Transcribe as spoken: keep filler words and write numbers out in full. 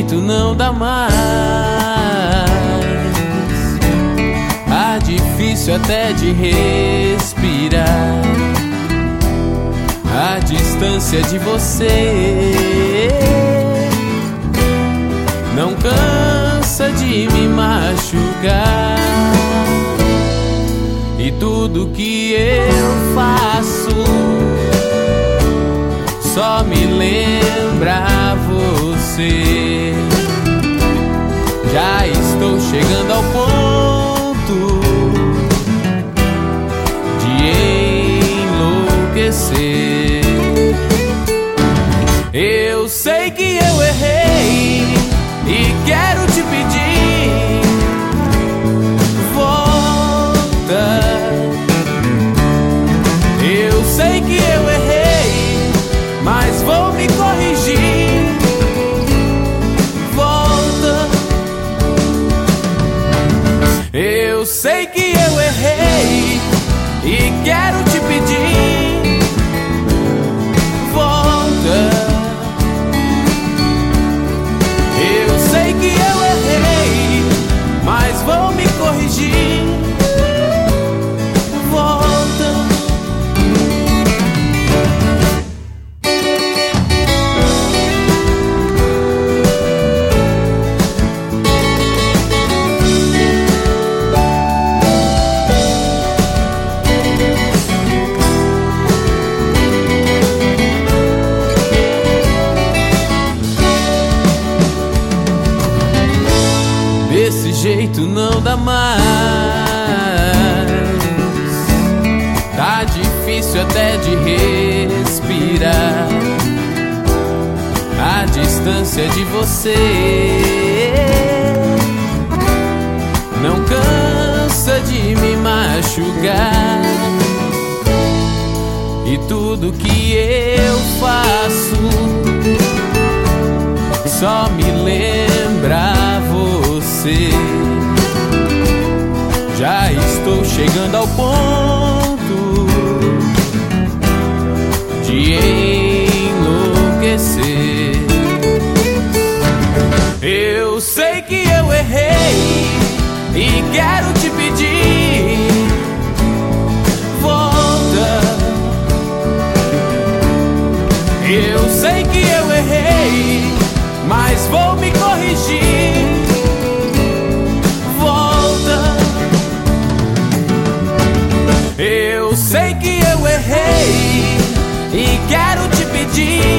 jeito não dá mais. Tá difícil até de respirar. A distância de você não cansa de me machucar. E tudo que eu faço só me lembra você. Já estou chegando ao ponto de enlouquecer. Eu sei que eu errei e quero te pedir, volta. Eu sei que eu errei, mas vou me corrigir. Volta. Eu sei que eu errei e quero te pedir, volta. Eu sei que eu errei, mas vou me corrigir. Volta. Desse jeito não dá mais. Tá difícil até de respirar. A distância de você não cansa de me machucar. E tudo que eu faço só me lembra você. Já estou chegando ao ponto de enlouquecer. Eu sei que eu errei e quero te pedir, volta. Eu sei que eu errei, mas vou me corrigir. Volta. Eu sei que eu errei e quero te pedir,